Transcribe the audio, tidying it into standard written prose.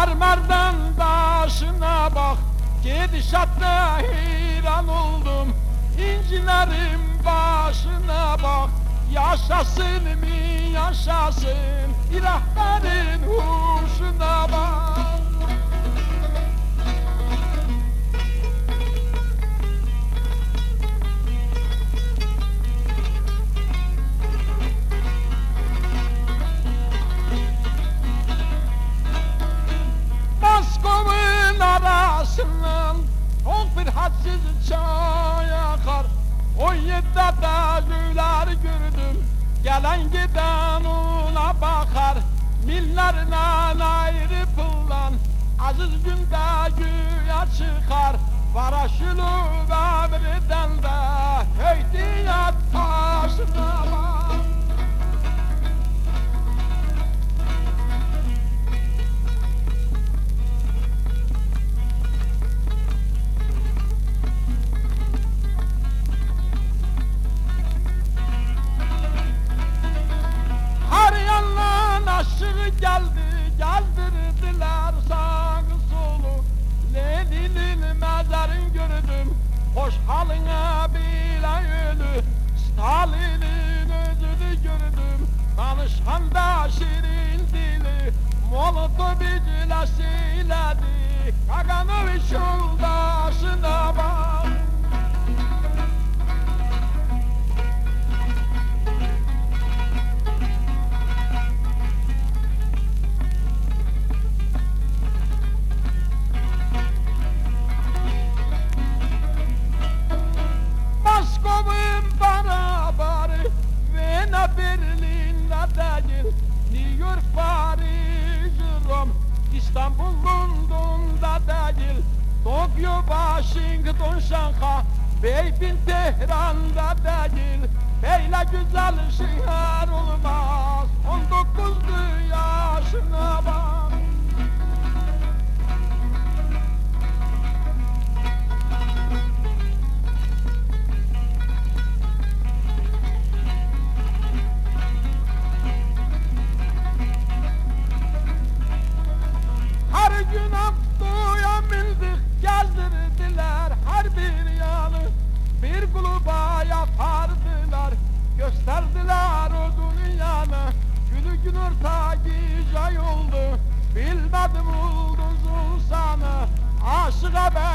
Marmara'dan başına bak, gidişatla hayran oldum. İncilerin başına bak, yaşasın mı yaşasın, ilahların huşuna bak. Moskov'un arasından çok bir hadsiz çay akar. 17 dağcılar gördüm, gelen giden ona bakar. Millerle ayrı pıllan, aziz günde güya çıkar. Varaşılı ömreden de heydiyat taşına bak. Aşığı geldi, geldirdiler sağı solu. Lenin'in mezarını gördüm, hoş haline bile ölü. Stalin'in özünü gördüm, konuşanda şirin dili. Molotov'la söyledi, Kaganoviç yoldaşına bak. Moskov'un beraber Viyana, Berlin'de değil, New York, Paris, Rom, İstanbul, London'da değil, Tokyo, Washington, Şanghay, Beijing, Tehran'da değil. Böyle güzel şehir olmaz, 19 yaşına bak. Her gün Abdu'ya bindik, gezdirdiler her bir yanı. Bir kuluba yapardılar, gösterdiler o dünyanı. Günü gün orta gece oldu, bilmedim ulduzun sanı. Aşığa ben